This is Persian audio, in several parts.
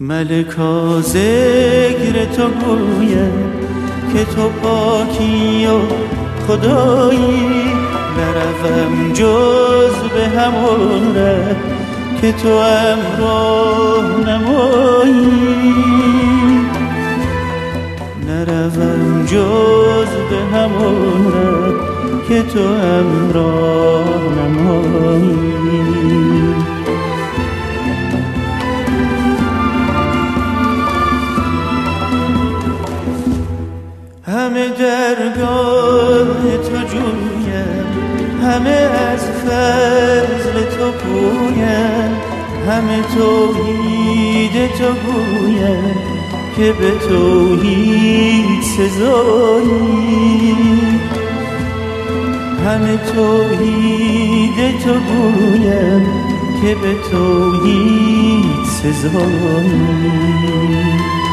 ملکا ذکر تو گویم که تو پاکی و خدایی، نروم جز به همون ره که تو امراه نمایی، نروم جز به همون ره که تو امراه نمایی. همه درگاه تو جویم، همه از فضل تو پویم، همه توحید تو گویم که به توحید سزایی، همه توحید تو گویم که به توحید سزایی.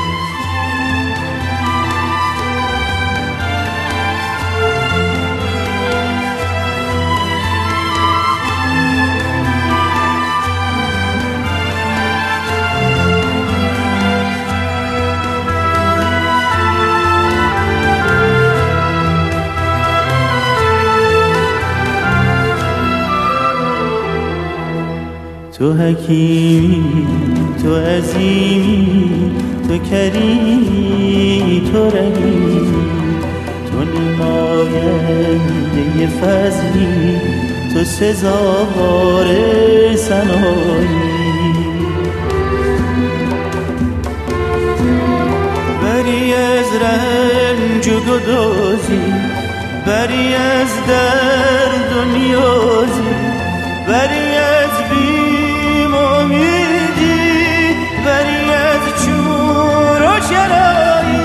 تو حکیمی، تو عظیمی، تو کریمی، تو رحیمی، تو نماینده فضلی، تو سزاوار ثنایی. بری از رنج و گدازی، بری از درد و نیازی، بری از امیدی، بری از چور و چرایی.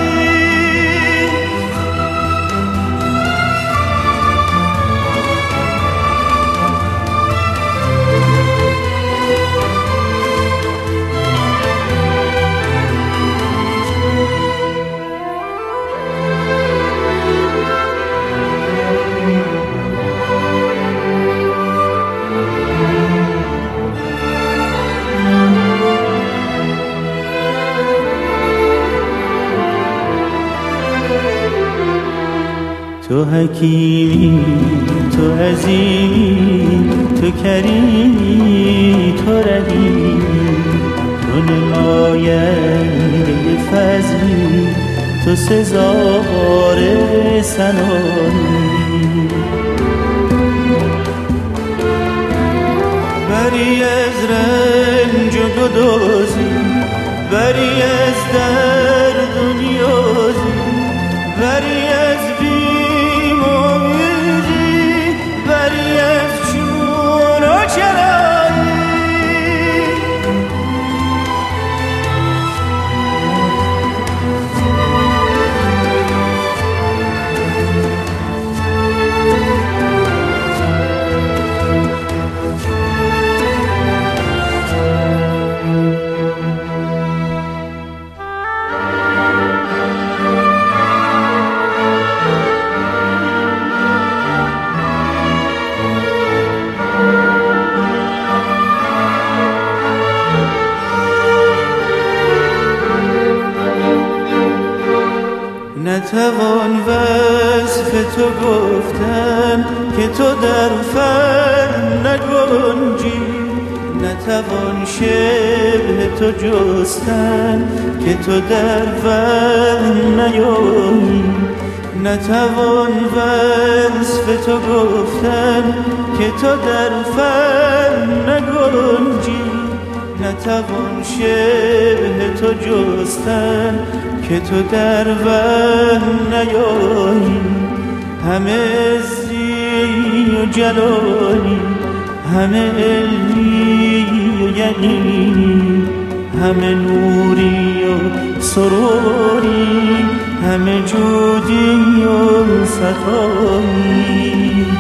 تو حکیمی، تو عظیمی، تو کریمی، تو رحیمی، تو نماینده فضلی، تو سزاوار ثنایی. بری از رنج و گدازی، بری از درد و نیازی، بری از بری از چون و چرایی. نتوان وصف تو گفتن که تو در فن نگنجی، نتوان شبه تو جستن که تو در فن نیایی، نتوان وصف تو گفتن که تو در فن نگنجی، نتوان شبه تو جستن که تو در وهم نیایی. همه عزی و جلالی، همه علمی و یقینی، همه نوری و سروری، همه جودی و سخایی.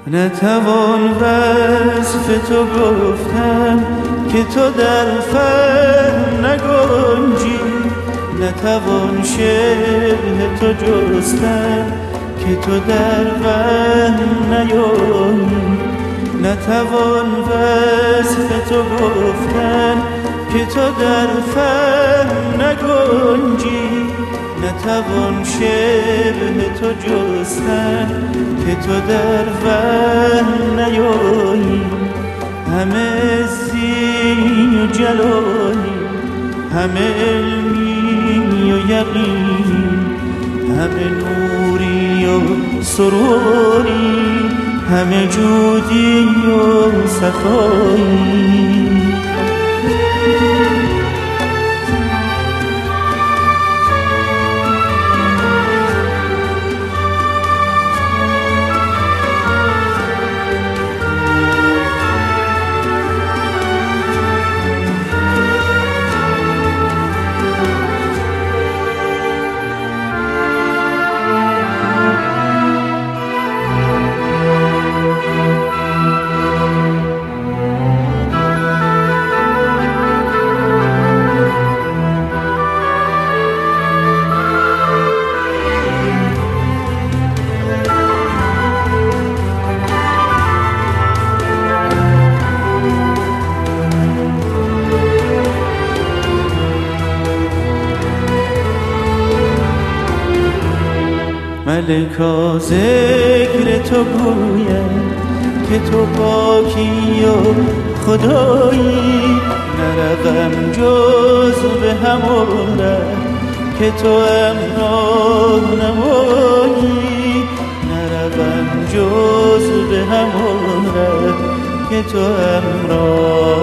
نتوان وصف تو گفتن که تو در فهم نگنجی، نتوان شبه تو جستن که تو در وهم نیایی، نتوان وصف تو گفتن که تو در فهم نگنجی، نتوان شبه تو جستن که تو در وهم نیایی. همه عزی و جلالی، همه علمی و یقینی، همه نوری و سروری، همه جودی و صفایی. ملکا ذکر تو گوید که تو پاکی و خدایی، نروم جز به همون ره که تو امراه نمایی، نروم جز به همون ره که تو امراه